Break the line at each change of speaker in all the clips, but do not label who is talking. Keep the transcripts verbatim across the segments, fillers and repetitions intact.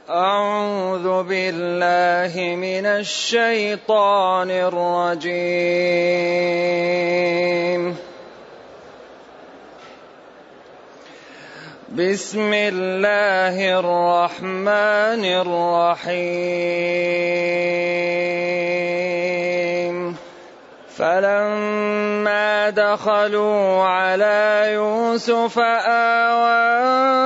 أعوذ بالله من الشيطان الرجيم. بسم الله الرحمن الرحيم. فلما دخلوا على يوسف آوى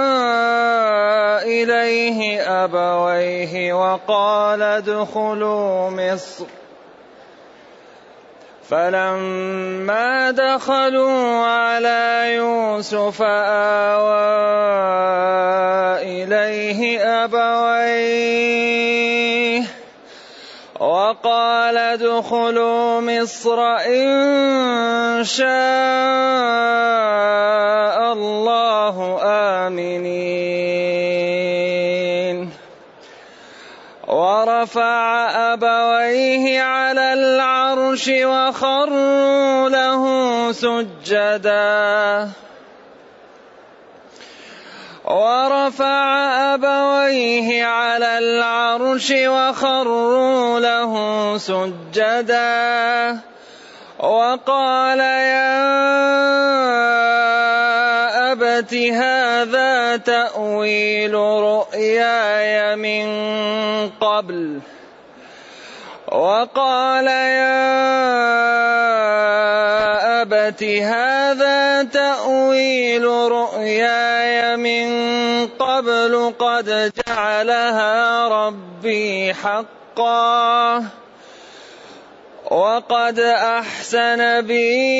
إليه أبويه وقال ادخلوا مصر فلما دخلوا على يوسف آوى إليه أبويه وقال ادخلوا مصر إن شاء الله آمنين. ورفع أبويه على العرش وخروا له سجدا ورفع أبويه على العرش وخروا له سجدا وقال يا أبت هذا تأويل رؤياي من قبل وقال يا أبت هذا تأويل رؤياي من قبل قد جعلها ربي حقا وقد أحسن بي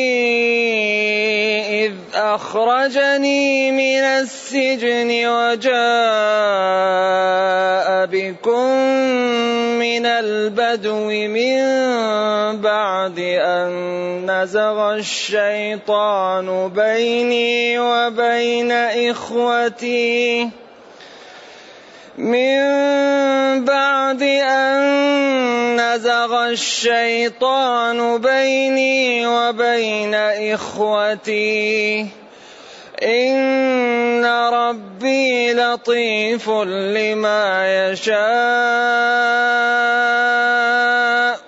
إذ أخرجني من السجن وجاء بكم من البدو من بعد أن نزغ الشيطان بيني وبين إخوتي من بعد أن نزغ الشيطان بيني وبين إخوتي إن ربي لطيف لما يشاء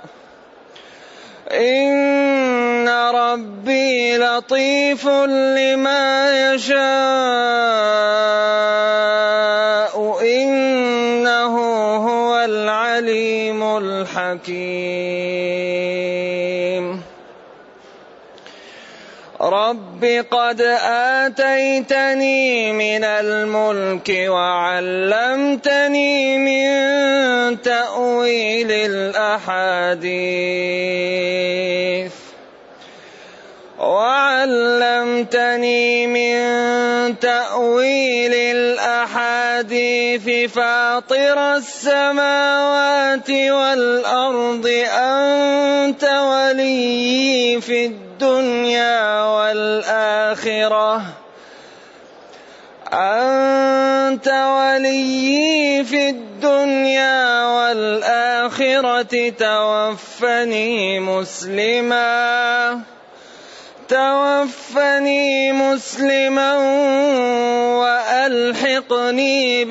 إن ربي لطيف لما يشاء إنه هو العليم الحكيم. رب قد آتيتني من الملك وعلمتني من تأويل الأحاديث وعلمتني من تأويل الأحاديث فاطر السماوات والأرض أنت ولي في الدنيا والآخرة أنت ولي في الدنيا والآخرة توفني مسلما توفني مسلما وألحقني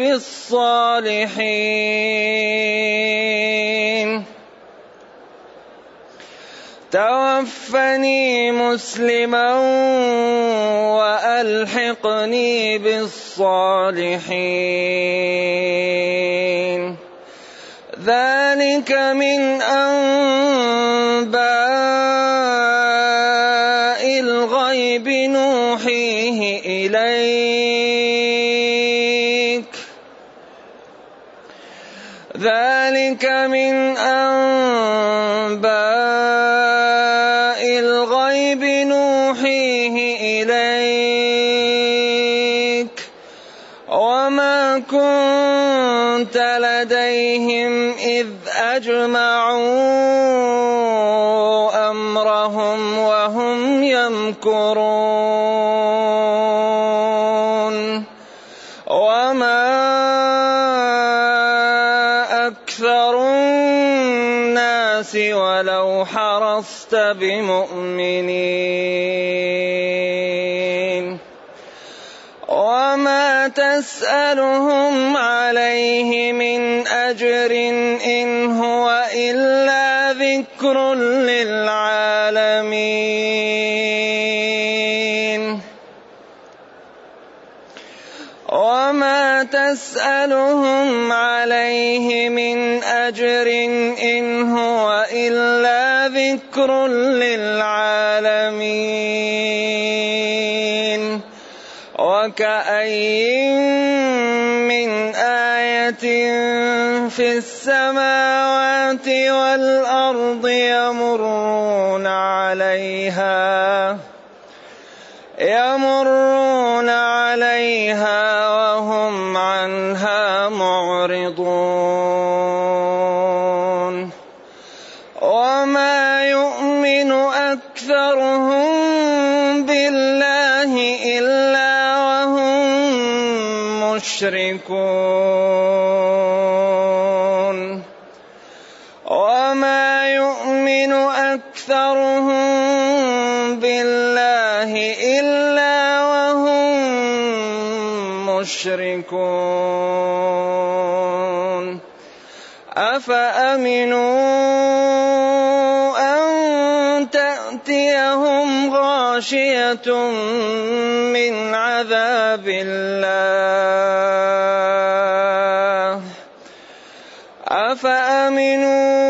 بالصالحين توفني مسلما وألحقني بالصالحين. ذلك من أنباء الغيب نوحيه إليك ذلك من أنباء الغيب نوحيه إليك وما كنت لديهم إذ أجمعوا أمرهم وهم يمكرون وما أكثر الناس ولو حرصت بمؤمنين وما تسأل تسألهم عليه من أجر إن هو إلا ذكر للعالمين وما تسألهم عليه من أجر إن هو إلا ذكر للعالمين وكأين من آية في السماوات والأرض يمرون عليها يمرون عليها وهم عنها معرضون وما يؤمن أكثرهم بالله إلا وهم مشركون وما يؤمن أكثرهم بالله إلا وهم مشركون أفأمنوا أن تأتيهم غاشية من عذاب الله أفأمنوا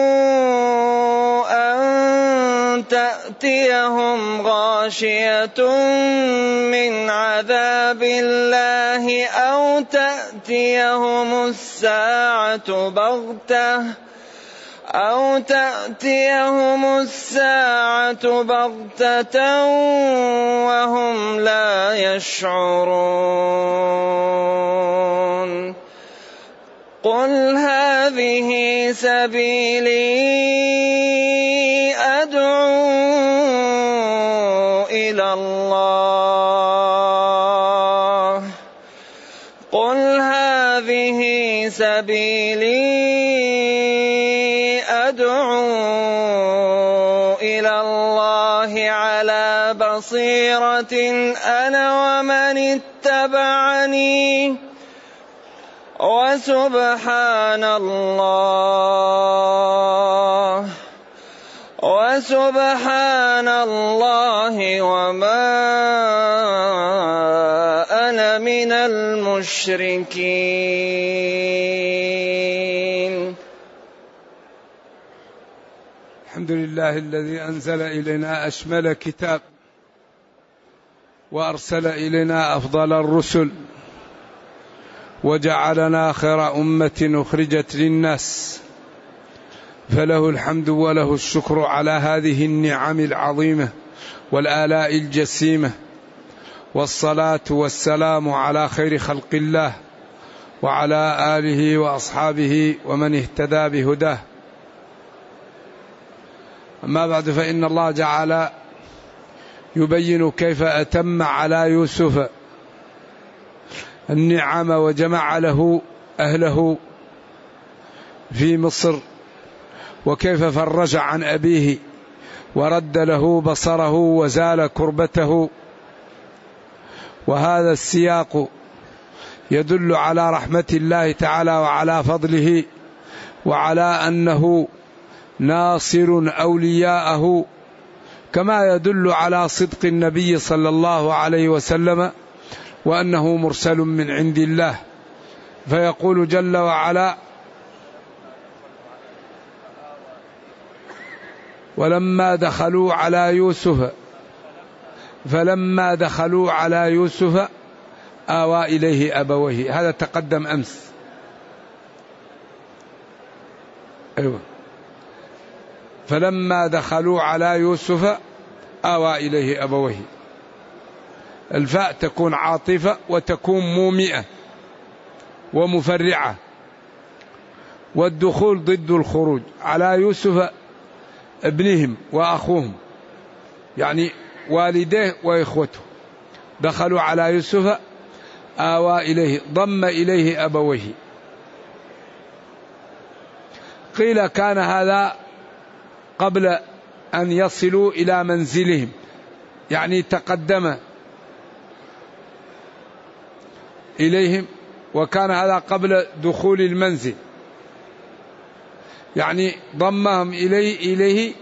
أن تأتيهم غاشية من عذاب الله أو تأتيهم الساعة بغتة أو تأتيهم الساعة بغتة وهم لا يشعرون قل هذه سبيلي أدعو إلى الله قل هذه سبيلي أدعو إلى الله على بصيرة أنا ومن اتبعني وسبحان الله وسبحان الله وما أنا من المشركين.
الحمد لله الذي أنزل إلينا أشمل كتاب وأرسل إلينا أفضل الرسل وجعلنا خير أمة أخرجت للناس، فله الحمد وله الشكر على هذه النعم العظيمة والآلاء الجسيمة، والصلاة والسلام على خير خلق الله وعلى آله وأصحابه ومن اهتدى بهداه. أما بعد، فإن الله جعل يبين كيف أتم على يوسف النعم وجمع له أهله في مصر، وكيف فرج عن أبيه ورد له بصره وزال كربته. وهذا السياق يدل على رحمة الله تعالى وعلى فضله وعلى أنه ناصر أولياءه، كما يدل على صدق النبي صلى الله عليه وسلم وأنه مرسل من عند الله. فيقول جل وعلا: ولما دخلوا على يوسف فلما دخلوا على يوسف آوى إليه أبويه. هذا تقدم أمس. أيوة. فلما دخلوا على يوسف آوى إليه أبويه. الفاء تكون عاطفة وتكون مومئة ومفرعة، والدخول ضد الخروج. على يوسف ابنهم وأخوهم، يعني والديه وإخوته، دخلوا على يوسف آوى إليه، ضم إليه أبويه. قيل كان هذا قبل أن يصلوا إلى منزلهم، يعني تقدم إليهم وكان هذا قبل دخول المنزل، يعني ضمهم إليه, إليه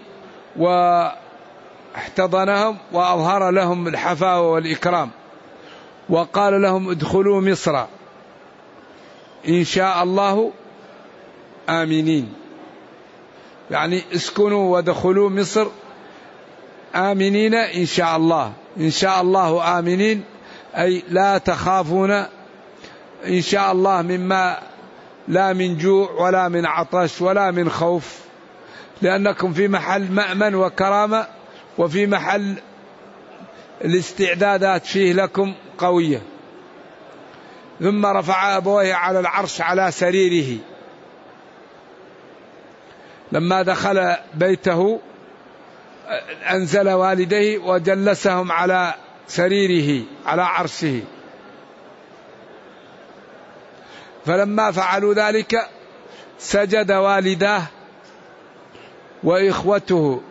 واحتضنهم وأظهر لهم الحفاوة والإكرام، وقال لهم ادخلوا مصر إن شاء الله آمنين، يعني اسكنوا ودخلوا مصر آمنين إن شاء الله. إن شاء الله آمنين أي لا تخافون إن شاء الله مما لا من جوع ولا من عطش ولا من خوف، لأنكم في محل مأمن وكرامة، وفي محل الاستعدادات فيه لكم قوية. ثم رفع أبويه على العرش على سريره، لما دخل بيته أنزل والديه وجلسهم على سريره على عرشه، فلما فعلوا ذلك سجد والداه وإخوته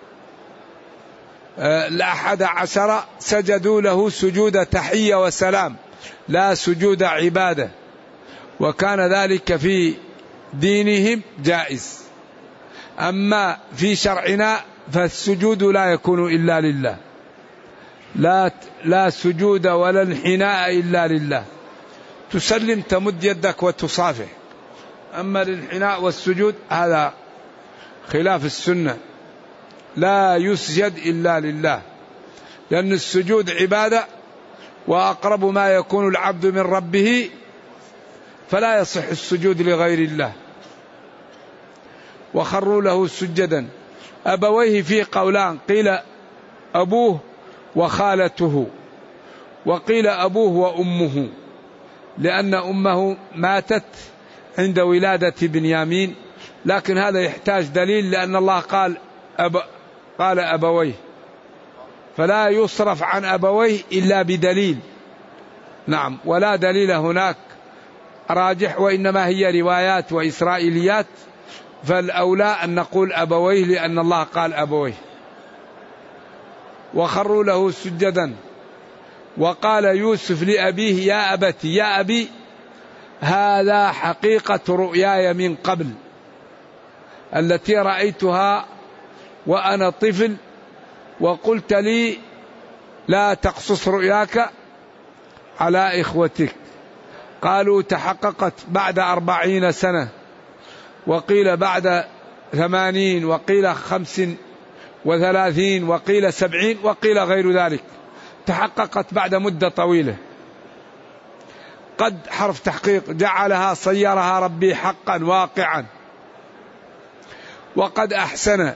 الأحد عشر سجدوا له سجود تحية وسلام لا سجود عبادة، وكان ذلك في دينهم جائز. أما في شرعنا فالسجود لا يكون إلا لله، لا لا سجود ولا انحناء إلا لله. تسلم تمد يدك وتصافح، أما الانحناء والسجود هذا خلاف السنة، لا يسجد إلا لله، لأن السجود عبادة وأقرب ما يكون العبد من ربه، فلا يصح السجود لغير الله. وخروا له سجدا. أبويه في قولان، قيل أبوه وخالته، وقيل أبوه وأمه، لأن أمه ماتت عند ولادة بنيامين، لكن هذا يحتاج دليل، لأن الله قال أب قال أبويه، فلا يصرف عن أبويه إلا بدليل. نعم، ولا دليل هناك راجح، وإنما هي روايات وإسرائيليات، فالأولى أن نقول أبويه لأن الله قال أبويه. وخروا له سجدا. وقال يوسف لأبيه يا أبتي، يا أبي هذا حقيقة رؤياي من قبل التي رأيتها وأنا طفل، وقلت لي لا تقصص رؤياك على إخوتك. قالوا تحققت بعد أربعين سنة، وقيل بعد ثمانين، وقيل خمس وثلاثين، وقيل سبعين، وقيل غير ذلك. تحققت بعد مدة طويلة. قد حرف تحقيق جعلها صيرها ربي حقا واقعا. وقد أحسن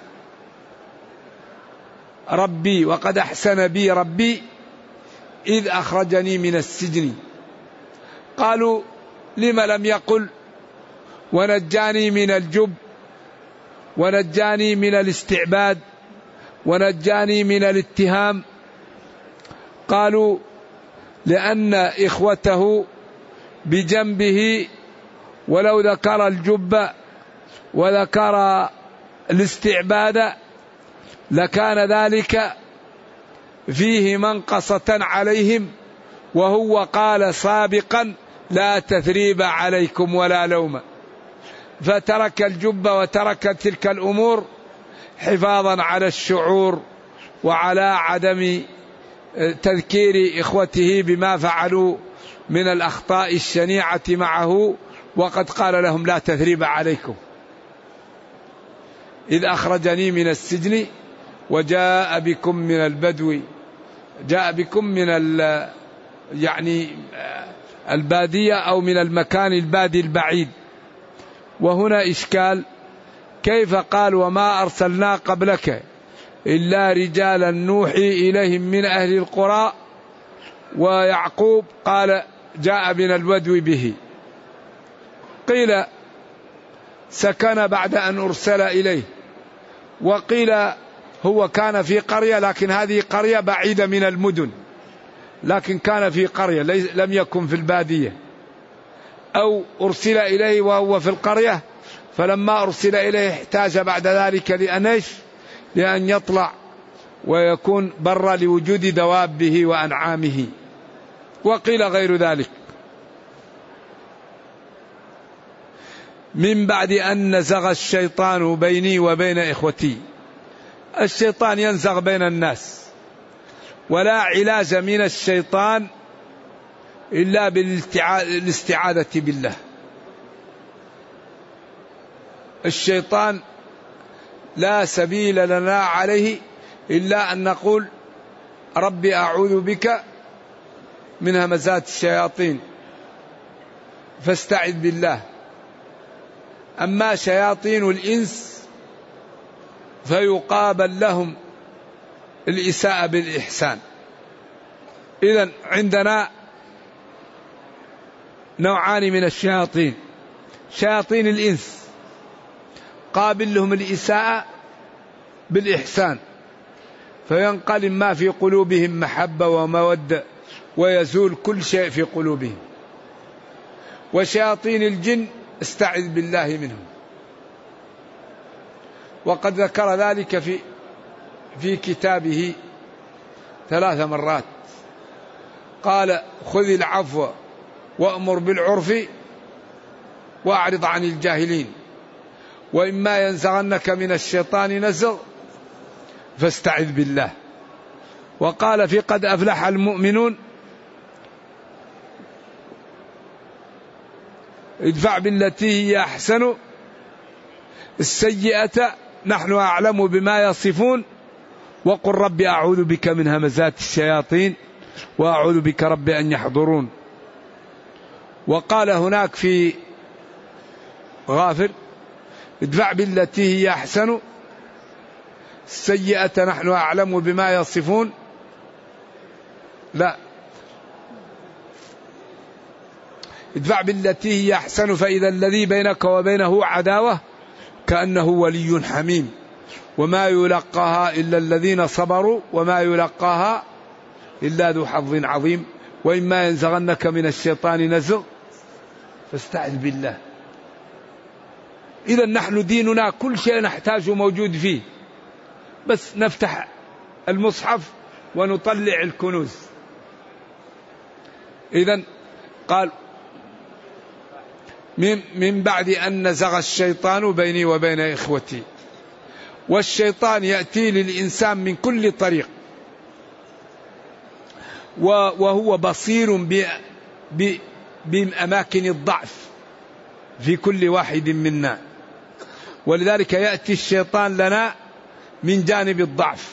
ربي وقد أحسن بي ربي إذ أخرجني من السجن. قالوا لم لم يقل ونجاني من الجب، ونجاني من الاستعباد، ونجاني من الاتهام؟ قالوا لأن إخوته بجنبه، ولو ذكر الجب وذكر الاستعباد لكان ذلك فيه منقصة عليهم، وهو قال سابقا لا تثريب عليكم ولا لوم، فترك الجب وترك تلك الأمور حفاظا على الشعور وعلى عدم تذكير إخوته بما فعلوا من الأخطاء الشنيعة معه، وقد قال لهم لا تثريب عليكم. إذ أخرجني من السجن وجاء بكم من البدو، جاء بكم من يعني البادية أو من المكان البادي البعيد. وهنا إشكال، كيف قال وما أرسلنا قبلك إلا رجالا نوحي إليهم من أهل القرى، ويعقوب قال جاء من البدو به؟ قيل سكن بعد أن أرسل إليه، وقيل هو كان في قرية، لكن هذه قرية بعيدة من المدن، لكن كان في قرية لم يكن في البادية، أو أرسل إليه وهو في القرية، فلما أرسل إليه احتاج بعد ذلك لأنيش لأن يطلع ويكون برا لوجود دوابه وأنعامه، وقيل غير ذلك. من بعد أن نزغ الشيطان بيني وبين إخوتي. الشيطان ينزغ بين الناس، ولا علاج من الشيطان إلا بالاستعاذة بالله. الشيطان لا سبيل لنا عليه إلا أن نقول ربي أعوذ بك من همزات الشياطين فاستعذ بالله. أما شياطين الإنس فيقابل لهم الإساءة بالإحسان. إذن عندنا نوعان من الشياطين: شياطين الإنس قابل لهم الإساءة بالإحسان فينقلب ما في قلوبهم محبة ومودة ويزول كل شيء في قلوبهم. وشياطين الجن استعذ بالله منهم، وقد ذكر ذلك في في كتابه ثلاث مرات. قال خذ العفو وأمر بالعرف وأعرض عن الجاهلين، وإما ينزغنك من الشيطان نزغ فاستعذ بالله. وقال في قد أفلح المؤمنون ادفع بالتي هي أحسن السيئة نحن أعلم بما يصفون وقل رب أعوذ بك من همزات الشياطين وأعوذ بك رب أن يحضرون. وقال هناك في غافر ادفع بالتي هي أحسن السيئة نحن أعلم بما يصفون. لا، ادفع بالتي هي أحسن فإذا الذي بينك وبينه عداوة كأنه ولي حميم وما يلقاها إلا الذين صبروا وما يلقاها إلا ذو حظ عظيم وإما ينزغنك من الشيطان نزغ فاستعذ بالله. إذا نحن ديننا كل شيء نحتاجه موجود فيه، بس نفتح المصحف ونطلع الكنوز. إذا قال من, من بعد أن نزغ الشيطان بيني وبين إخوتي. والشيطان يأتي للإنسان من كل طريق، وهو بصير بأماكن الضعف في كل واحد منا، ولذلك يأتي الشيطان لنا من جانب الضعف،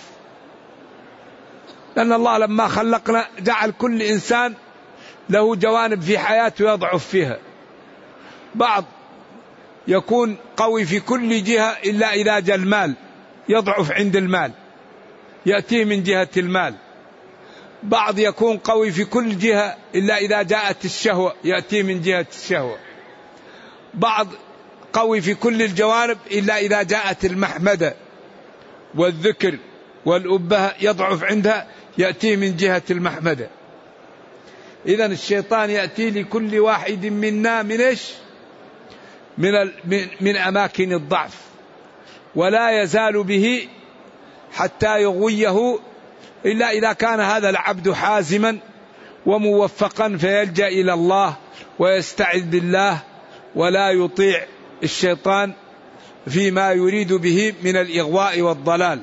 لأن الله لما خلقنا جعل كل إنسان له جوانب في حياته يضعف فيها. بعض يكون قوي في كل جهة إلا إذا جاء المال يضعف عند المال يأتيه من جهة المال. بعض يكون قوي في كل جهة إلا إذا جاءت الشهوة يأتيه من جهة الشهوة. بعض قوي في كل الجوانب إلا إذا جاءت المحمدة والذكر والأبهة يضعف عندها يأتيه من جهة المحمدة. إذن الشيطان يأتي لكل واحد منا من إيش؟ من, من أماكن الضعف، ولا يزال به حتى يغويه إلا إذا كان هذا العبد حازما وموفقا فيلجأ إلى الله ويستعذ بالله ولا يطيع الشيطان فيما يريد به من الإغواء والضلال.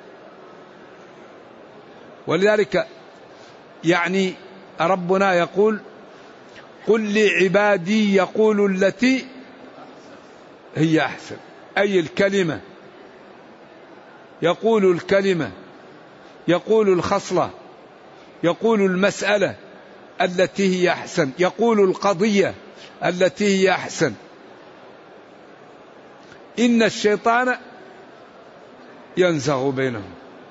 ولذلك يعني ربنا يقول قل لعبادي يقول التي هي أحسن، أي الكلمة، يقول الكلمة، يقول الخصلة، يقول المسألة التي هي أحسن، يقول القضية التي هي أحسن. إن الشيطان ينزغ بينهم.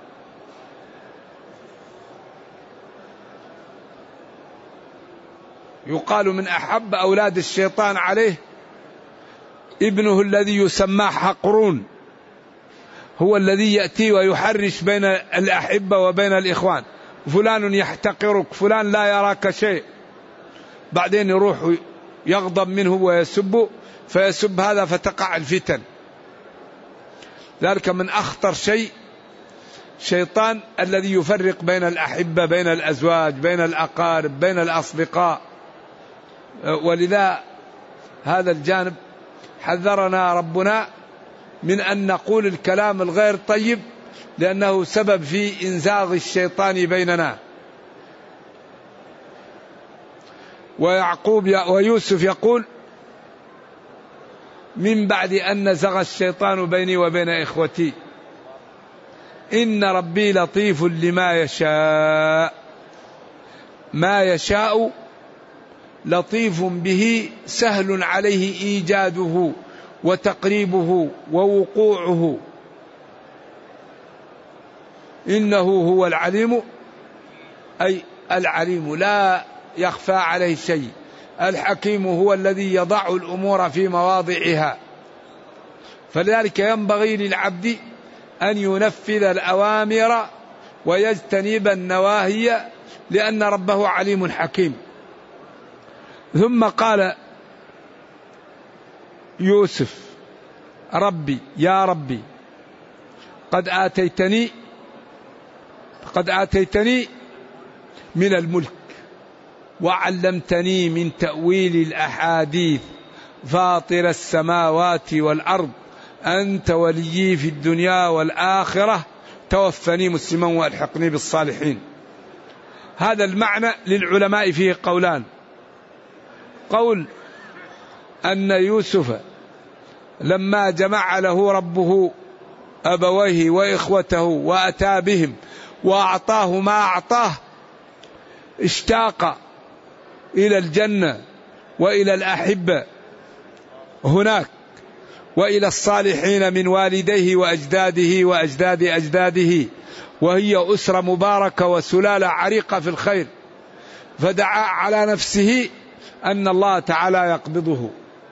يقال من أحب أولاد الشيطان عليه ابنه الذي يسمى حقرون، هو الذي يأتي ويحرش بين الأحبة وبين الإخوان. فلان يحتقرك، فلان لا يراك شيء، بعدين يروح يغضب منه ويسبه فيسب هذا فتقع الفتن. ذلك من أخطر شيء شيطان الذي يفرق بين الأحبة، بين الأزواج، بين الأقارب، بين الأصدقاء. ولذا هذا الجانب حذرنا ربنا من أن نقول الكلام الغير طيب لأنه سبب في إنزاغ الشيطان بيننا. ويعقوب ويوسف يقول من بعد أن نزغ الشيطان بيني وبين إخوتي إن ربي لطيف لما يشاء. ما يشاء لطيف به، سهل عليه إيجاده وتقريبه ووقوعه. إنه هو العليم، أي العليم لا يخفى عليه شيء. الحكيم هو الذي يضع الأمور في مواضعها. فلذلك ينبغي للعبد أن ينفذ الأوامر ويجتنب النواهي لأن ربه عليم حكيم. ثم قال يوسف ربي يا ربي قد آتيتني قد آتيتني من الملك وعلمتني من تأويل الأحاديث فاطر السماوات والأرض أنت وليي في الدنيا والآخرة توفني مسلما وألحقني بالصالحين. هذا المعنى للعلماء فيه قولان. قول أن يوسف لما جمع له ربه أبويه وإخوته وأتى بهم وأعطاه ما أعطاه اشتاق إلى الجنة وإلى الأحبة هناك وإلى الصالحين من والديه وأجداده وأجداد أجداده، وهي أسرة مباركة وسلالة عريقة في الخير، فدعا على نفسه أن الله تعالى يقبضه.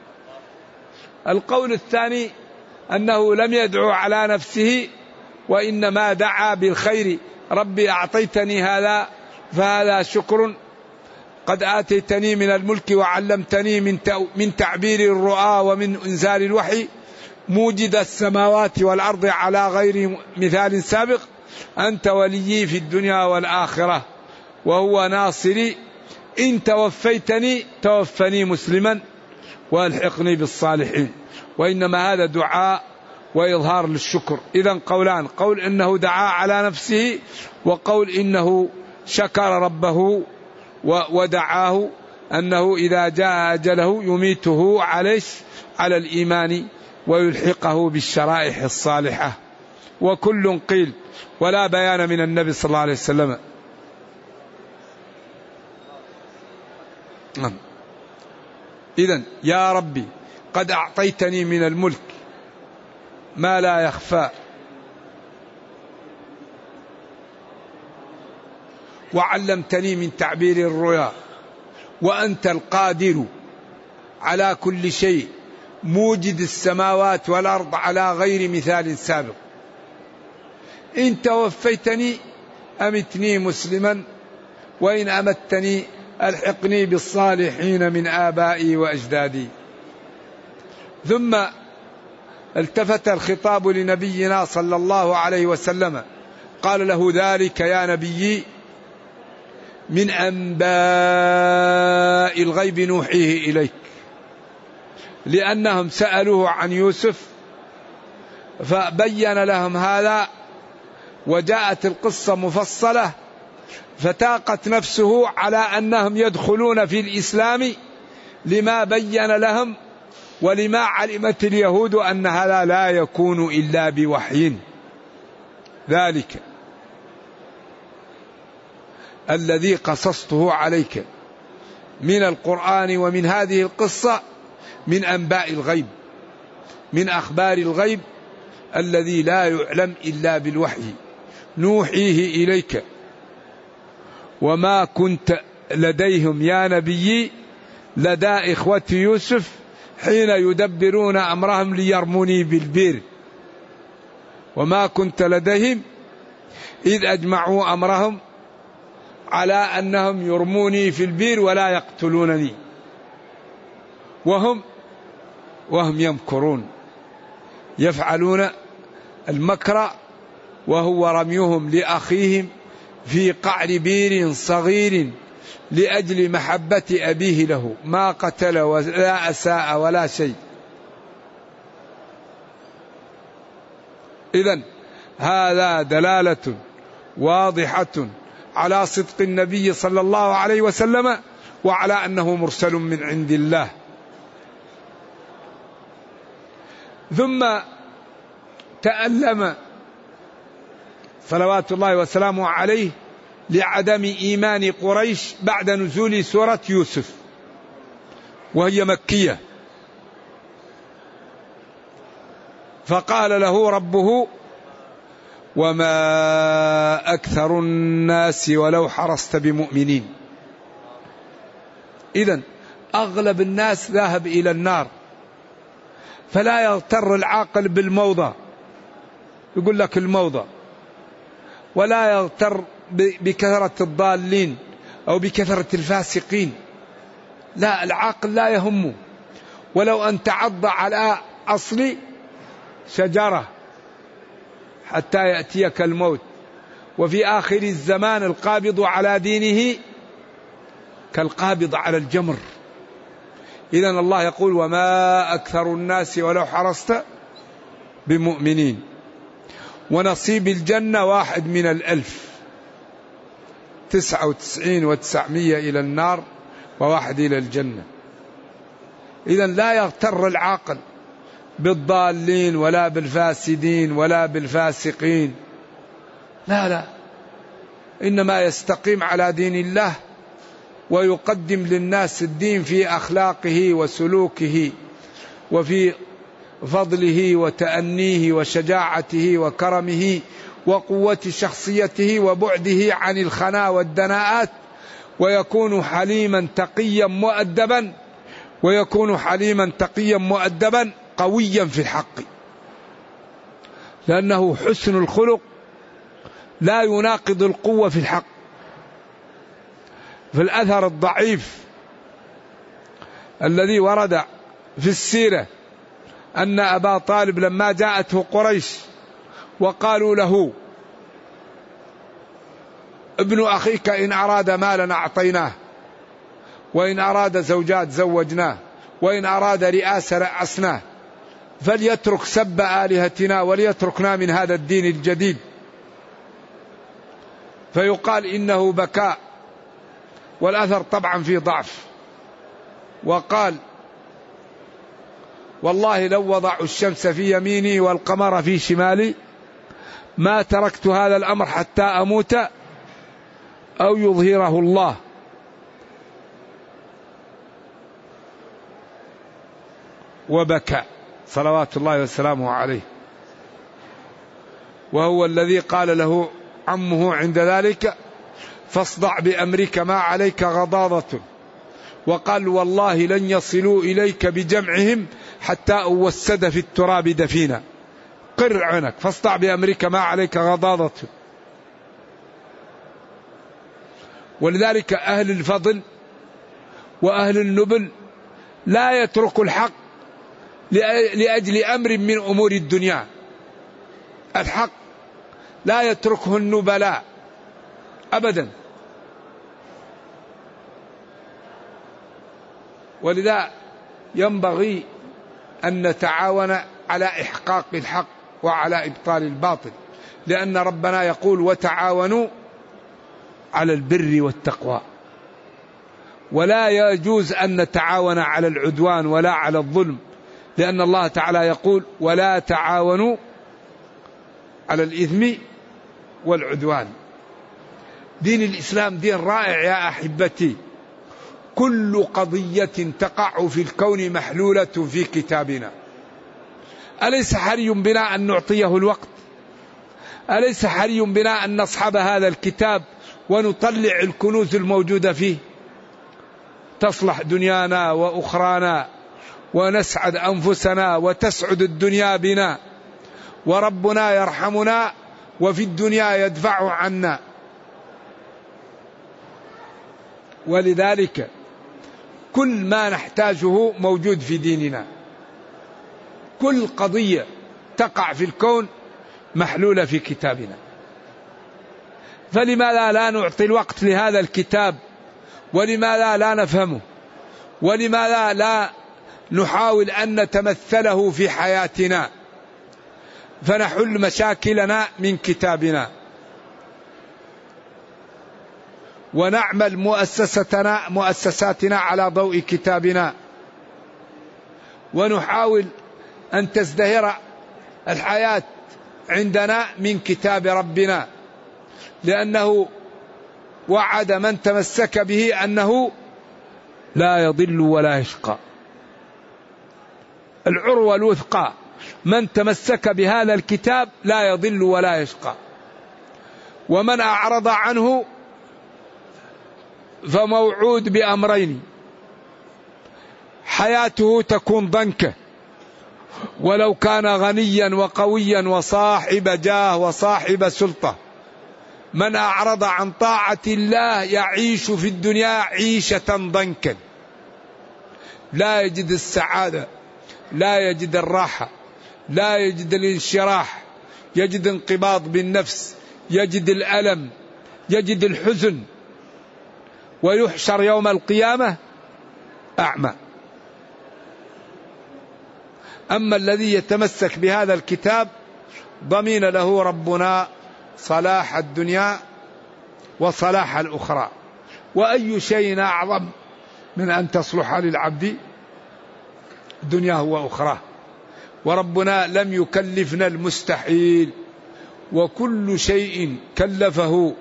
القول الثاني أنه لم يدعو على نفسه وإنما دعا بالخير. ربي أعطيتني هذا فهذا شكر، قد آتيتني من الملك وعلمتني من من تعبير الرؤى ومن إنزال الوحي موجد السماوات والأرض على غير مثال سابق، أنت وليي في الدنيا والآخرة وهو ناصري، إن توفيتني توفني مسلما والحقني بالصالحين. وإنما هذا دعاء وإظهار للشكر. إذن قولان، قول إنه دعا على نفسه، وقول إنه شكر ربه ودعاه أنه إذا جاء أجله يميته عليه على الإيمان ويلحقه بالشرائح الصالحة. وكل قيل ولا بيان من النبي صلى الله عليه وسلم. إذن يا ربي قد أعطيتني من الملك ما لا يخفى وعلمتني من تعبير الرؤيا وأنت القادر على كل شيء موجد السماوات والأرض على غير مثال سابق. إن توفيتني أمتني مسلما وإن أمتني ألحقني بالصالحين من آبائي وأجدادي. ثم التفت الخطاب لنبينا صلى الله عليه وسلم قال له ذلك يا نبي من أنباء الغيب نوحيه إليك، لأنهم سألوه عن يوسف فبين لهم هذا وجاءت القصة مفصلة، فتاقت نفسه على أنهم يدخلون في الإسلام لما بين لهم ولما علمت اليهود أن هذا لا يكون إلا بوحي. ذلك الذي قصصته عليك من القرآن ومن هذه القصة من أنباء الغيب، من أخبار الغيب الذي لا يعلم إلا بالوحي نوحيه إليك. وما كنت لديهم يا نبي لدى إخوة يوسف حين يدبرون أمرهم ليرموني بالبير، وما كنت لديهم إذ أجمعوا أمرهم على أنهم يرموني في البير ولا يقتلونني وهم وهم يمكرون، يفعلون المكر وهو رميهم لأخيهم في قعر بير صغير لأجل محبة أبيه له، ما قتل ولا أساء ولا شيء. إذن هذا دلالة واضحة على صدق النبي صلى الله عليه وسلم وعلى أنه مرسل من عند الله. ثم تألم صلوات الله وسلامه عليه لعدم إيمان قريش بعد نزول سورة يوسف وهي مكية، فقال له ربه: وما أكثر الناس ولو حرصت بمؤمنين. إذن أغلب الناس ذاهب إلى النار، فلا يغتر العاقل بالموضة، يقول لك الموضة، ولا يغتر بكثرة الضالين أو بكثرة الفاسقين. لا، العاقل لا يهمه ولو أن تعض على أصل شجرة حتى يأتيك الموت. وفي آخر الزمان القابض على دينه كالقابض على الجمر. إذن الله يقول: وما أكثر الناس ولو حرصت بمؤمنين. ونصيب الجنة واحد من الألف، تسعة وتسعين وتسعمية إلى النار وواحد إلى الجنة. إذن لا يغتر العاقل بالضالين ولا بالفاسدين ولا بالفاسقين، لا لا، إنما يستقيم على دين الله ويقدم للناس الدين في أخلاقه وسلوكه وفي فضله وتأنيه وشجاعته وكرمه وقوة شخصيته وبعده عن الخنا والدناءات، ويكون حليما تقيا مؤدبا ويكون حليما تقيا مؤدبا قويا في الحق، لأنه حسن الخلق لا يناقض القوة في الحق. في الأثر الضعيف الذي ورد في السيرة أن أبا طالب لما جاءته قريش وقالوا له: ابن أخيك إن أراد مالا أعطيناه، وإن أراد زوجات زوجناه، وإن أراد رئاسة رأسناه، فليترك سب آلهتنا وليتركنا من هذا الدين الجديد. فيقال إنه بكاء، والأثر طبعا فيه ضعف. وقال: والله لو وضعوا الشمس في يميني والقمر في شمالي ما تركت هذا الأمر حتى أموت أو يظهره الله. وبكى صلوات الله وسلامه عليه. وهو الذي قال له عمه عند ذلك: فاصدع بأمرك ما عليك غضاضة. وقال: والله لن يصلوا إليك بجمعهم حتى أوسد في التراب دفينا. قر عنك، فاصدع بأمرك ما عليك غضاضة. ولذلك أهل الفضل وأهل النبل لا يتركوا الحق لأجل أمر من أمور الدنيا. الحق لا يتركه النبلاء أبدا. ولذا ينبغي أن نتعاون على إحقاق الحق وعلى إبطال الباطل، لأن ربنا يقول: وتعاونوا على البر والتقوى. ولا يجوز أن نتعاون على العدوان ولا على الظلم، لأن الله تعالى يقول: ولا تعاونوا على الإثم والعدوان. دين الإسلام دين رائع يا أحبتي. كل قضية تقع في الكون محلولة في كتابنا. أليس حري بنا أن نعطيه الوقت؟ أليس حري بنا أن نصحب هذا الكتاب ونطلع الكنوز الموجودة فيه؟ تصلح دنيانا وأخرانا ونسعد أنفسنا وتسعد الدنيا بنا، وربنا يرحمنا وفي الدنيا يدفع عنا. ولذلك كل ما نحتاجه موجود في ديننا. كل قضية تقع في الكون محلولة في كتابنا. فلماذا لا نعطي الوقت لهذا الكتاب؟ ولماذا لا نفهمه؟ ولماذا لا نحاول أن نتمثله في حياتنا؟ فنحل مشاكلنا من كتابنا، ونعمل مؤسستنا مؤسساتنا على ضوء كتابنا، ونحاول أن تزدهر الحياة عندنا من كتاب ربنا، لأنه وعد من تمسك به أنه لا يضل ولا يشقى. العروة الوثقى من تمسك بهذا الكتاب لا يضل ولا يشقى، ومن أعرض عنه فموعود بأمرين: حياته تكون ضنكة ولو كان غنيا وقويا وصاحب جاه وصاحب سلطة. من أعرض عن طاعة الله يعيش في الدنيا عيشة ضنكا، لا يجد السعادة، لا يجد الراحة، لا يجد الانشراح، يجد انقباض بالنفس، يجد الألم، يجد الحزن، ويحشر يوم القيامة أعمى. أما الذي يتمسك بهذا الكتاب ضمن له ربنا صلاح الدنيا وصلاح الأخرى. وأي شيء أعظم من أن تصلح للعبد دنياه وأخراه؟ وربنا لم يكلفنا المستحيل، وكل شيء كلفه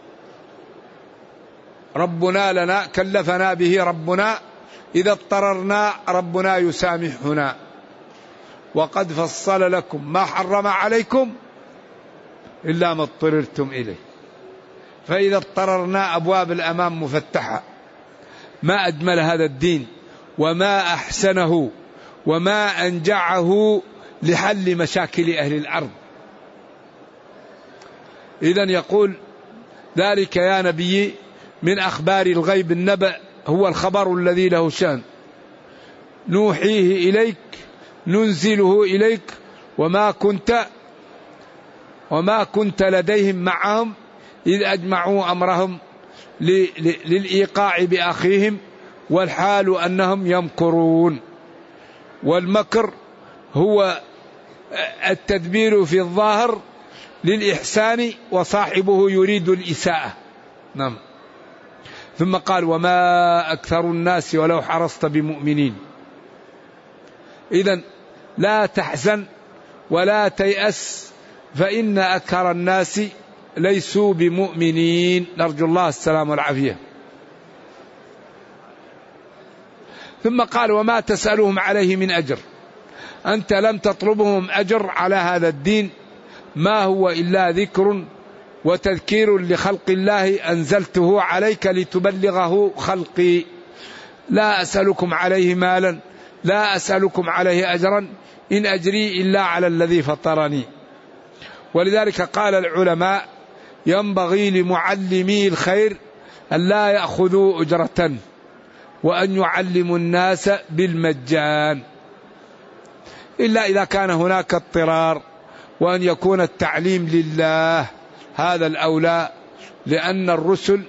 ربنا لنا كلفنا به ربنا، إذا اضطررنا ربنا يسامحنا. وقد فصل لكم ما حرم عليكم إلا ما اضطررتم إليه. فإذا اضطررنا أبواب الأمام مفتحة. ما أجمل هذا الدين وما أحسنه وما أنجعه لحل مشاكل أهل الأرض. إذن يقول: ذلك يا نبي من أخبار الغيب النبأ هو الخبر الذي له شأن، نوحيه إليك ننزله إليك وما كنت وما كنت لديهم معهم إذ أجمعوا أمرهم للإيقاع بأخيهم والحال أنهم يمكرون. والمكر هو التدبير في الظاهر للإحسان وصاحبه يريد الإساءة. نعم. ثم قال: وما أكثر الناس ولو حرصت بمؤمنين. إذن لا تحزن ولا تيأس، فإن أكثر الناس ليسوا بمؤمنين، نرجو الله السلام والعافية. ثم قال: وما تسألهم عليه من أجر. أنت لم تطلبهم أجر على هذا الدين، ما هو إلا ذكر وتذكير لخلق الله أنزلته عليك لتبلغه خلقي. لا أسألكم عليه مالا، لا أسألكم عليه أجرا، إن أجري إلا على الذي فطرني. ولذلك قال العلماء: ينبغي لمعلمي الخير أن لا يأخذوا أجرة، وأن يعلموا الناس بالمجان، إلا إذا كان هناك اضطرار، وأن يكون التعليم لله، هذا الأولى، لأن الرسل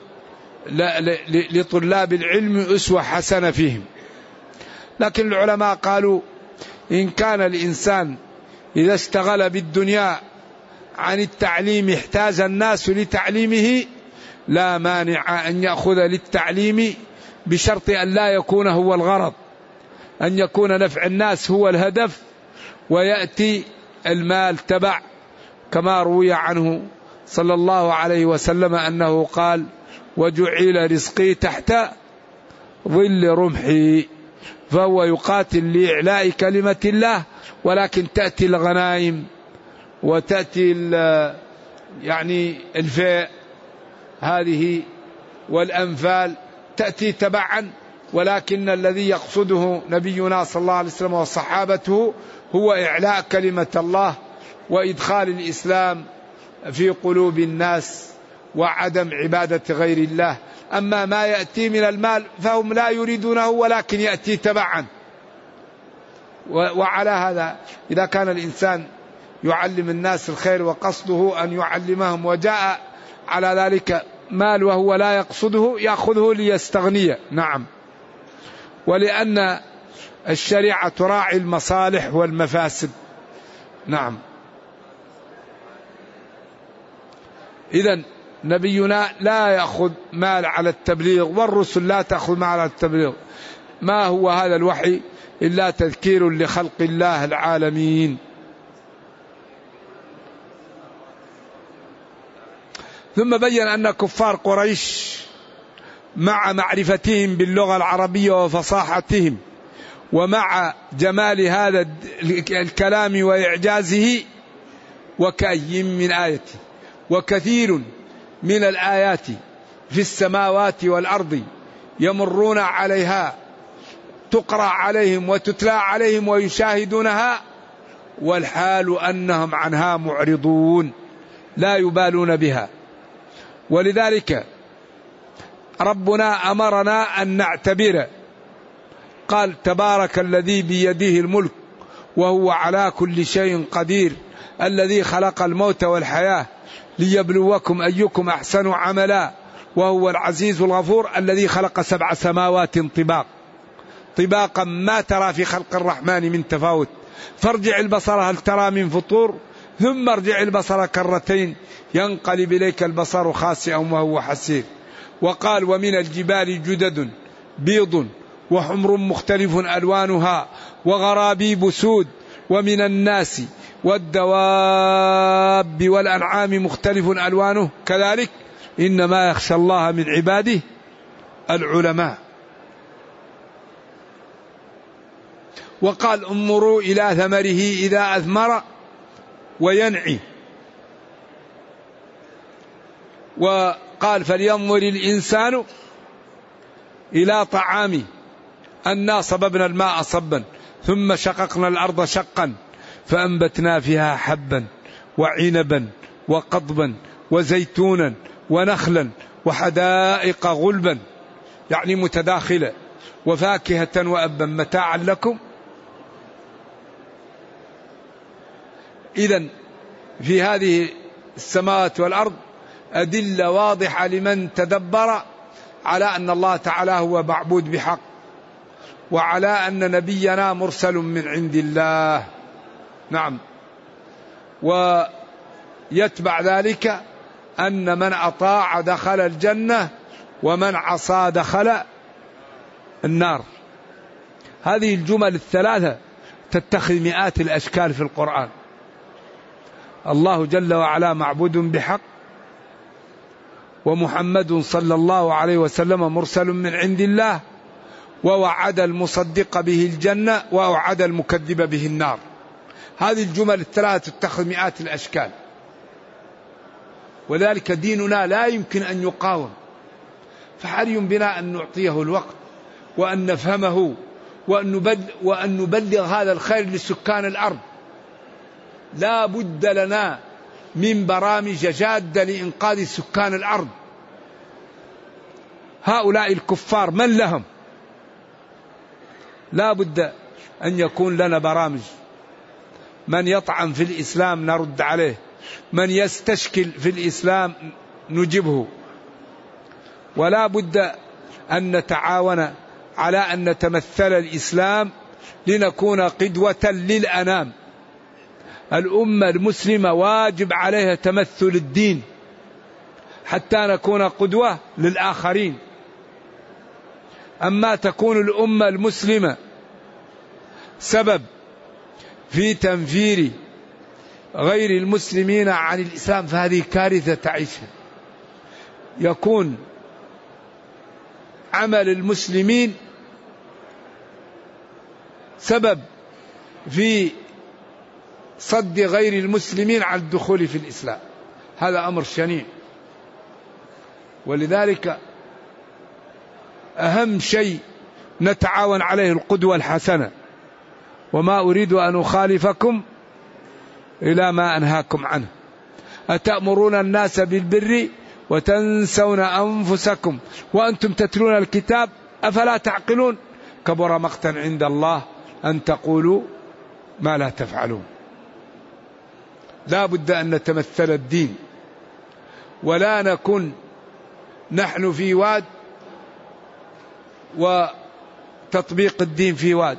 لطلاب العلم أسوة حسنة فيهم. لكن العلماء قالوا: إن كان الإنسان إذا اشتغل بالدنيا عن التعليم احتاج الناس لتعليمه، لا مانع أن يأخذ للتعليم، بشرط أن لا يكون هو الغرض، أن يكون نفع الناس هو الهدف، ويأتي المال تبع، كما روي عنه صلى الله عليه وسلم أنه قال: وجعل رزقي تحت ظل رمحي. فهو يقاتل لإعلاء كلمة الله، ولكن تأتي الغنائم وتأتي يعني الفئ هذه والأنفال تأتي تبعا، ولكن الذي يقصده نبينا صلى الله عليه وسلم وصحابته هو إعلاء كلمة الله وإدخال الإسلام في قلوب الناس وعدم عبادة غير الله. أما ما يأتي من المال فهم لا يريدونه، ولكن يأتي تبعا. وعلى هذا إذا كان الإنسان يعلم الناس الخير وقصده أن يعلمهم، وجاء على ذلك مال وهو لا يقصده، يأخذه ليستغني. نعم. ولأن الشريعة تراعي المصالح والمفاسد. نعم. إذن نبينا لا يأخذ مال على التبليغ، والرسل لا تأخذ مال على التبليغ. ما هو هذا الوحي إلا تذكير لخلق الله العالمين. ثم بين أن كفار قريش مع معرفتهم باللغة العربية وفصاحتهم ومع جمال هذا الكلام وإعجازه، وكأي من آية، وكثير من الآيات في السماوات والأرض يمرون عليها تقرأ عليهم وتتلى عليهم ويشاهدونها والحال أنهم عنها معرضون لا يبالون بها. ولذلك ربنا أمرنا أن نعتبر، قال تبارك الذي بيده الملك وهو على كل شيء قدير الذي خلق الموت والحياة ليبلوكم أيكم أحسن عملا وهو العزيز الغفور الذي خلق سبع سماوات طباق طباقا ما ترى في خلق الرحمن من تفاوت فارجع البصر هل ترى من فطور ثم ارجع البصر كرتين ينقلب إليك البصر خاسئا وهو حسير. وقال ومن الجبال جدد بيض وحمر مختلف ألوانها وغرابيب سود ومن الناس والدواب والأنعام مختلف ألوانه كذلك إنما يخشى الله من عباده العلماء. وقال انظروا إلى ثمره إذا أثمر وينعي. وقال فلينظر الإنسان إلى طعامه أنا صببنا الماء صبا ثم شققنا الأرض شقا فأنبتنا فيها حبا وعنبا وقضبا وزيتونا ونخلا وحدائق غلبا يعني متداخلة وفاكهة وأبا متاعا لكم. إذن في هذه السماوات والأرض أدلة واضحة لمن تدبر على أن الله تعالى هو معبود بحق، وعلى أن نبينا مرسل من عند الله. نعم. ويتبع ذلك أن من أطاع دخل الجنة ومن عصى دخل النار. هذه الجمل الثلاثة تتخذ مئات الأشكال في القرآن. الله جل وعلا معبود بحق، ومحمد صلى الله عليه وسلم مرسل من عند الله، ووعد المصدق به الجنة ووعد المكذب به النار. هذه الجمل الثلاثة تتخذ مئات الأشكال، وذلك ديننا لا يمكن أن يقاوم، فحري بنا أن نعطيه الوقت وأن نفهمه وأن نبلغ, وأن نبلغ هذا الخير لسكان الأرض. لا بد لنا من برامج جادة لإنقاذ سكان الأرض. هؤلاء الكفار من لهم؟ لا بد أن يكون لنا برامج. من يطعن في الإسلام نرد عليه، من يستشكل في الإسلام نجبه. ولا بد أن نتعاون على أن نتمثل الإسلام لنكون قدوة للأنام. الأمة المسلمة واجب عليها تمثل الدين حتى نكون قدوة للآخرين. أما تكون الأمة المسلمة سبب في تنفير غير المسلمين عن الإسلام فهذه كارثة تعيشها. يكون عمل المسلمين سبب في صد غير المسلمين عن الدخول في الإسلام، هذا أمر شنيع. ولذلك أهم شيء نتعاون عليه القدوة الحسنة. وما أريد أن أخالفكم إلى ما أنهاكم عنه. أتأمرون الناس بالبر وتنسون أنفسكم وأنتم تتلون الكتاب أفلا تعقلون كبر مقتا عند الله أن تقولوا ما لا تفعلون. لا بد أن نتمثل الدين ولا نكون نحن في واد وتطبيق الدين في واد.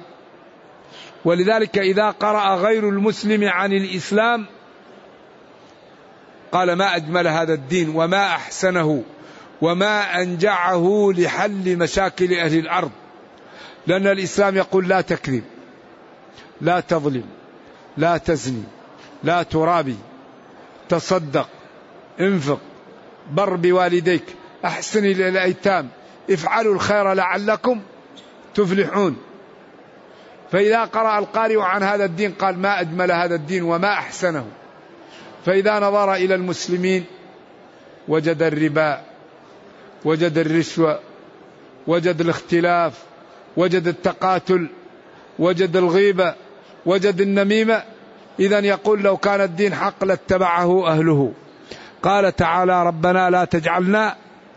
ولذلك إذا قرأ غير المسلم عن الإسلام قال ما أجمل هذا الدين وما أحسنه وما أنجعه لحل مشاكل أهل الأرض. لأن الإسلام يقول لا تكذب، لا تظلم، لا تزني، لا ترابي، تصدق، انفق، بر بوالديك، أحسن إلى الأيتام، افعلوا الخير لعلكم تفلحون. فإذا قرأ القارئ عن هذا الدين قال ما أجمل هذا الدين وما أحسنه. فإذا نظر إلى المسلمين وجد الربا، وجد الرشوة، وجد الاختلاف، وجد التقاتل، وجد الغيبة، وجد النميمة. إذن يقول لو كان الدين حق لاتبعه أهله. قال تعالى ربنا لا تجعلنا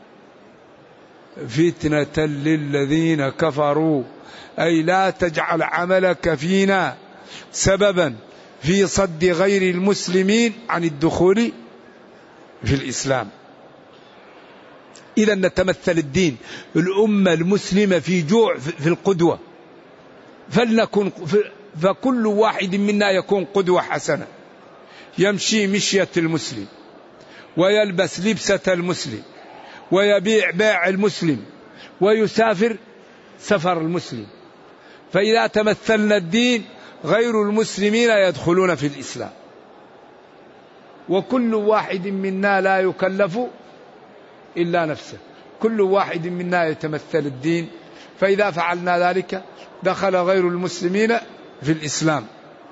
فتنة للذين كفروا، أي لا تجعل عملك فينا سببا في صد غير المسلمين عن الدخول في الإسلام. إذا نتمثل الدين الأمة المسلمة في جوع في القدوة، فلنكن فكل واحد منا يكون قدوة حسنة، يمشي مشية المسلم، ويلبس لبسة المسلم، ويبيع بيع المسلم، ويسافر سفر المسلم. فإذا تمثلنا الدين غير المسلمين يدخلون في الإسلام، وكل واحد منا لا يكلف إلا نفسه، كل واحد منا يتمثل الدين. فإذا فعلنا ذلك دخل غير المسلمين في الإسلام.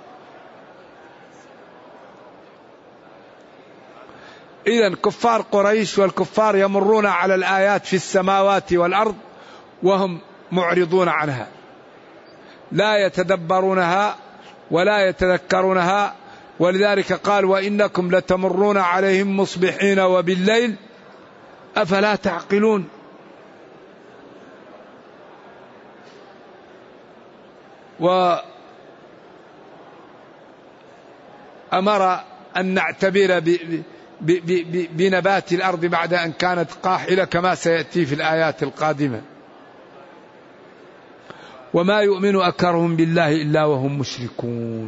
إذن كفار قريش والكفار يمرون على الآيات في السماوات والأرض وهم معرضون عنها، لا يتدبرونها ولا يتذكرونها. ولذلك قال وإنكم لتمرون عليهم مصبحين وبالليل أفلا تعقلون. وأمر أن نعتبر بنبات الأرض بعد أن كانت قاحلة كما سيأتي في الآيات القادمة. وما يؤمن أكثرهم بالله إلا وهم مشركون.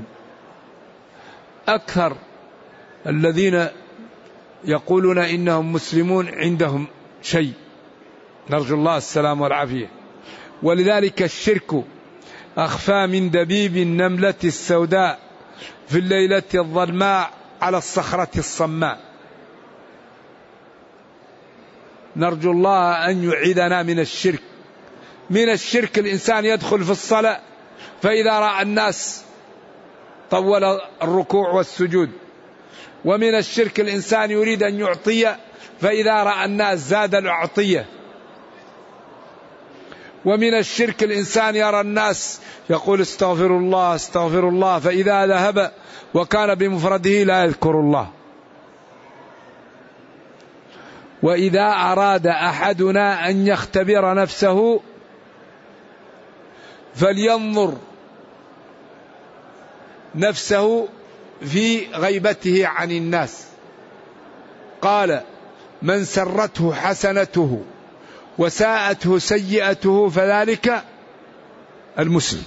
أكثر الذين يقولون إنهم مسلمون عندهم شيء، نرجو الله السلام والعافية. ولذلك الشرك أخفى من دبيب النملة السوداء في الليلة الظلماء على الصخرة الصماء. نرجو الله أن يعيذنا من الشرك. من الشرك الإنسان يدخل في الصلاة فإذا رأى الناس طول الركوع والسجود، ومن الشرك الإنسان يريد أن يعطي فإذا رأى الناس زاد الأعطية، ومن الشرك الإنسان يرى الناس يقول استغفر الله استغفر الله فإذا ذهب وكان بمفرده لا يذكر الله. وإذا أراد أحدنا أن يختبر نفسه فلينظر نفسه في غيبته عن الناس. قال من سرته حسنته وساءته سيئته فذلك المسلم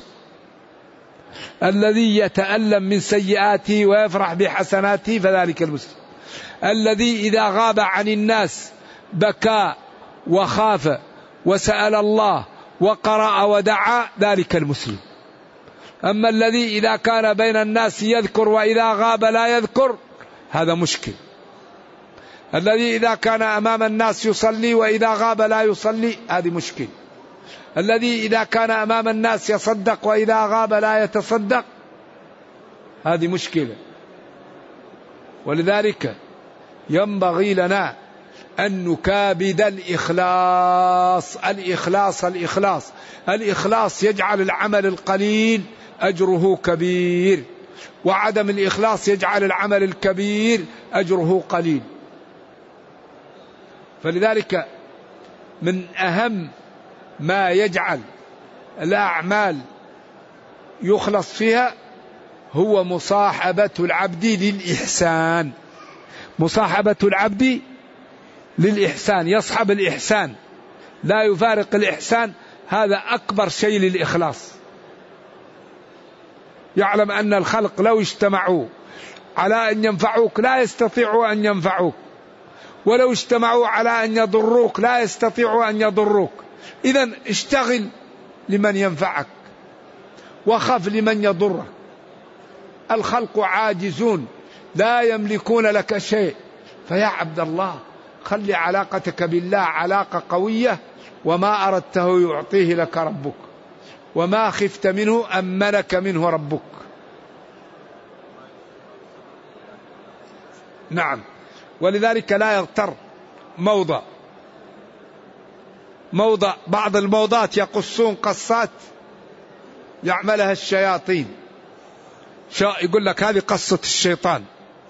الذي يتألم من سيئاته ويفرح بحسناته، فذلك المسلم الذي إذا غاب عن الناس بكى وخاف وسأل الله وقرأ ودعا، ذلك المسلم. أما الذي إذا كان بين الناس يذكر وإذا غاب لا يذكر، هذا مشكل. الذي إذا كان أمام الناس يصلي وإذا غاب لا يصلي، هذه مشكل. الذي إذا كان أمام الناس يصدق وإذا غاب لا يتصدق، هذه مشكلة. ولذلك ينبغي لنا أن نكابد الإخلاص الإخلاص الإخلاص الإخلاص يجعل العمل القليل أجره كبير، وعدم الإخلاص يجعل العمل الكبير أجره قليل. فلذلك من أهم ما يجعل الأعمال يخلص فيها هو مصاحبة العبد للإحسان. مصاحبة العبد للإحسان، يصحب الإحسان لا يفارق الإحسان، هذا أكبر شيء للإخلاص. يعلم أن الخلق لو اجتمعوا على أن ينفعوك لا يستطيعوا أن ينفعوك، ولو اجتمعوا على أن يضروك لا يستطيعوا أن يضروك. إذن اشتغل لمن ينفعك وخف لمن يضرك. الخلق عاجزون لا يملكون لك شيء، فيا عبد الله خلي علاقتك بالله علاقة قوية، وما أردته يعطيه لك ربك، وما خفت منه أمنك منه ربك. نعم، ولذلك لا يغتر موضع موضع بعض الموضات يقصون قصات يعملها الشياطين، يقول لك هذه قصة الشيطان.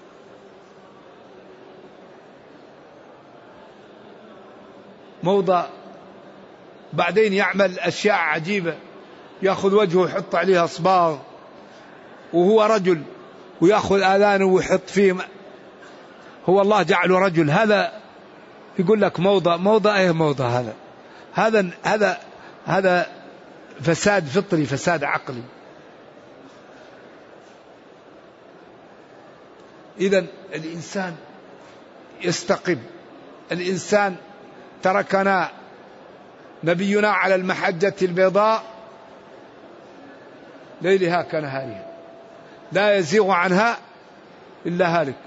موضع بعدين يعمل أشياء عجيبة، يأخذ وجهه ويحط عليها أصباغ وهو رجل، ويأخذ آذانه ويحط فيه، هو الله جعله رجل. هذا يقول لك موضع موضع ايه موضع هذا هذا هذا هذا فساد فطري، فساد عقلي. إذن الإنسان يستقم. الإنسان تركنا نبينا على المحجة البيضاء ليلها كنهارها لا يزيغ عنها إلا هالك.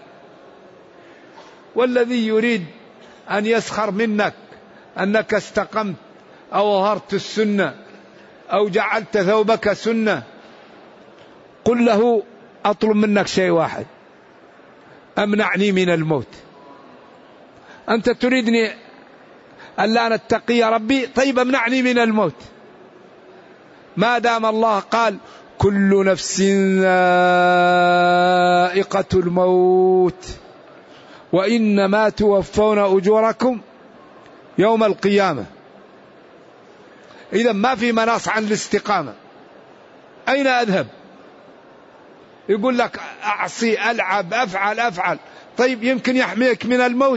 والذي يريد أن يسخر منك أنك استقمت أو ظهرت السنة أو جعلت ثوبك سنة، قل له أطلب منك شيء واحد، أمنعني من الموت. أنت تريدني ألا نتقي يا ربي، طيب أمنعني من الموت. ما دام الله قال كل نفس ذائقة الموت وإنما توفون أجوركم يوم القيامة. إذا ما في مناص عن الاستقامة. أين أذهب؟ يقول لك أعصي ألعب أفعل أفعل، طيب يمكن يحميك من الموت.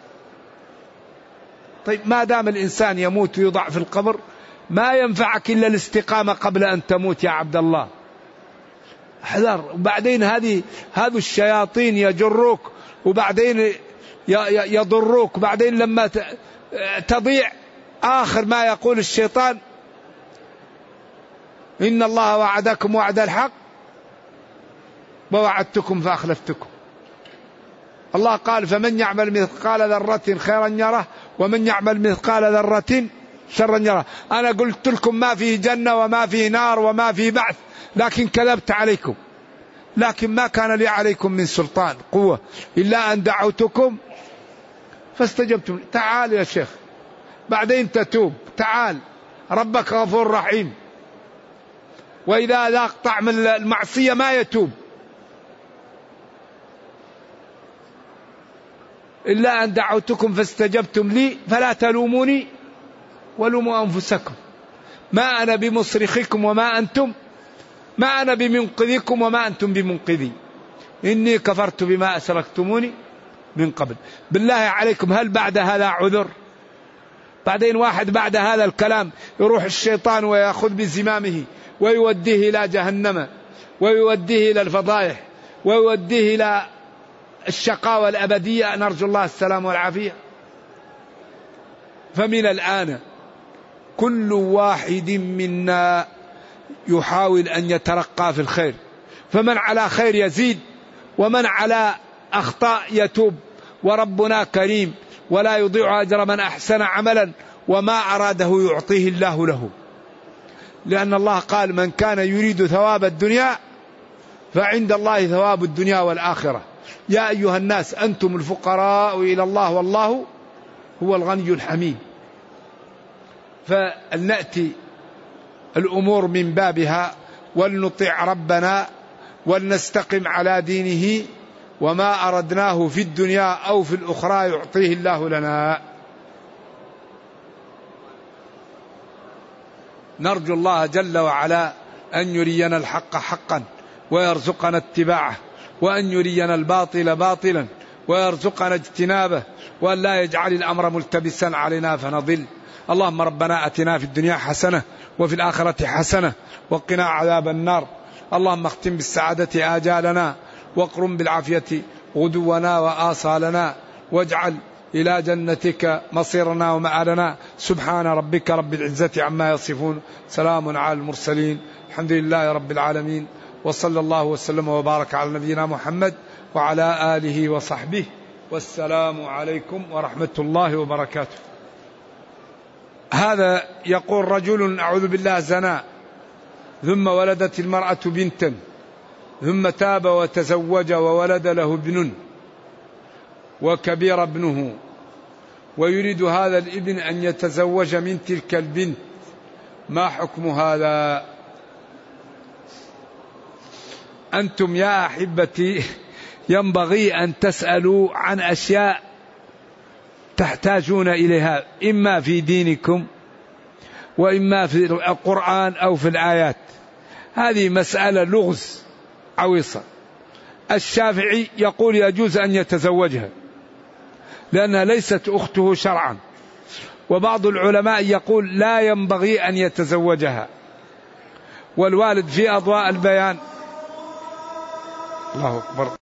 طيب ما دام الإنسان يموت ويوضع في القبر ما ينفعك إلا الاستقامة قبل أن تموت يا عبد الله. احذر. وبعدين هذه هذه الشياطين يجروك، وبعدين يضروك، وبعدين لما تضيع آخر ما يقول الشيطان إن الله وعدكم وعد الحق ووعدتكم فأخلفتكم. الله قال فمن يعمل مثقال ذرة خيرا يره ومن يعمل مثقال ذرة شرا يره. أنا قلت لكم ما فيه جنة وما فيه نار وما فيه بعث، لكن كذبت عليكم، لكن ما كان لي عليكم من سلطان قوة إلا أن دعوتكم فاستجبتم. تعال يا شيخ بعدين تتوب، تعال ربك غفور رحيم. وإذا ذاق طعم المعصية ما يتوب إلا أن دعوتكم فاستجبتم لي فلا تلوموني ولوموا أنفسكم ما أنا بمصرخكم وما أنتم ما أنا بمنقذكم وما أنتم بمنقذي إني كفرت بما أشركتموني من قبل. بالله عليكم هل بعد هذا عذر؟ بعدين واحد بعد هذا الكلام يروح الشيطان ويأخذ بزمامه ويوديه إلى جهنم ويوديه إلى الفضائح ويوديه إلى الشقاوة الأبدية، نرجو الله السلام والعافية. فمن الآن كل واحد منا يحاول أن يترقى في الخير، فمن على خير يزيد ومن على أخطاء يتوب، وربنا كريم ولا يضيع أجر من أحسن عملا وما أراده يعطيه الله له، لأن الله قال من كان يريد ثواب الدنيا فعند الله ثواب الدنيا والآخرة. يا أيها الناس أنتم الفقراء إلى الله والله هو الغني الحميد. فلنأتي الأمور من بابها ولنطيع ربنا ولنستقم على دينه، وما أردناه في الدنيا أو في الأخرى يعطيه الله لنا. نرجو الله جل وعلا أن يرينا الحق حقا ويرزقنا اتباعه، وأن يرينا الباطل باطلا ويرزقنا اجتنابه، وأن لا يجعل الأمر ملتبسا علينا فنضل. اللهم ربنا أتنا في الدنيا حسنة وفي الآخرة حسنة وقنا عذاب النار. اللهم اختم بالسعادة آجالنا، واقرم بالعافية غدونا وآصالنا، واجعل إلى جنتك مصيرنا ومآلنا. سبحان ربك رب العزة عما يصفون، سلام على المرسلين، الحمد لله رب العالمين، وصلى الله وسلم وبارك على نبينا محمد وعلى آله وصحبه، والسلام عليكم ورحمة الله وبركاته. هذا يقول رجل أعوذ بالله زنا، ثم ولدت المرأة بنتا، ثم تاب وتزوج وولد له ابن وكبير ابنه، ويريد هذا الابن أن يتزوج من تلك البنت، ما حكم هذا؟ أنتم يا أحبتي ينبغي أن تسألوا عن أشياء تحتاجون إليها، إما في دينكم وإما في القرآن أو في الآيات. هذه مسألة لغز عويصة. الشافعي يقول يجوز أن يتزوجها لأنها ليست أخته شرعا، وبعض العلماء يقول لا ينبغي أن يتزوجها. والوالد في أضواء البيان. الله أكبر.